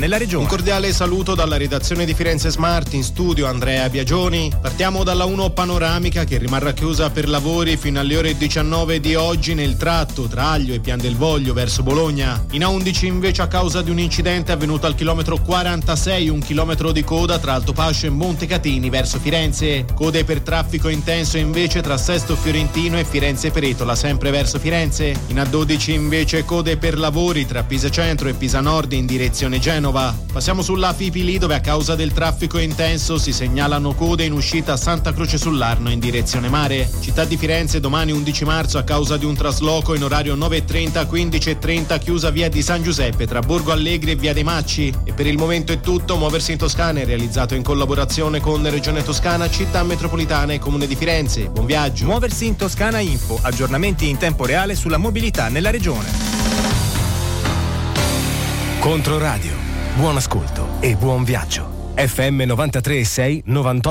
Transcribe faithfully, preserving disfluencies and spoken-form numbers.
nella regione. Un cordiale saluto dalla redazione di Firenze Smart, in studio Andrea Biagioni. Partiamo dalla uno panoramica che rimarrà chiusa per lavori fino alle ore diciannove di oggi nel tratto tra Aglio e Pian del Voglio verso Bologna. In A undici invece a causa di un incidente avvenuto al chilometro quarantasei, un chilometro di coda tra Altopascio e Montecatini verso Firenze. Code per traffico intenso invece tra Sesto Fiorentino e Firenze Peretola sempre verso Firenze. In A dodici invece code per lavori tra Pisa Centro e Pisa Nord in direzione Genova. Passiamo sulla Fipili dove a causa del traffico intenso si segnalano code in uscita a Santa Croce sull'Arno in direzione mare. Città di Firenze domani undici marzo a causa di un trasloco in orario nove e trenta quindici e trenta chiusa via di San Giuseppe tra Borgo Allegri e via dei Macci. E per il momento è tutto. Muoversi in Toscana è realizzato in collaborazione con Regione Toscana, Città Metropolitana e Comune di Firenze. Buon viaggio. Muoversi in Toscana Info, aggiornamenti in tempo reale sulla mobilità nella regione. Controradio, buon ascolto e buon viaggio. F M novantatré e sei novantotto